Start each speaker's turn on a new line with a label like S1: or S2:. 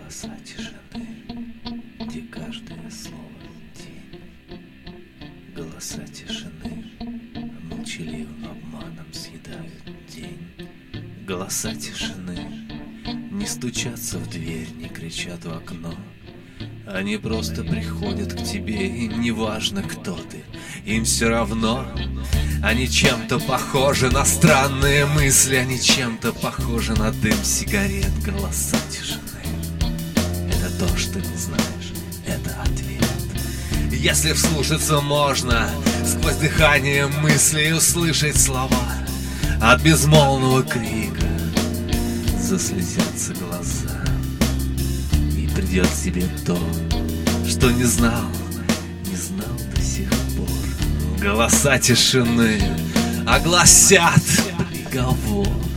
S1: голоса тишины, где каждое слово тень. Голоса тишины молчаливым обманом съедают день. Голоса тишины не стучатся в дверь, не кричат в окно. Они просто приходят к тебе, им не важно, кто ты, им все равно. Они чем-то похожи на странные мысли, они чем-то похожи на дым сигарет. Голоса тишины — это то, что не знаешь, это ответ. Если вслушаться можно, сквозь дыхание мыслей услышать слова. От безмолвного крика заслезятся глаза, и придет к тебе то, что не знал до сих пор. Голоса тишины огласят приговор.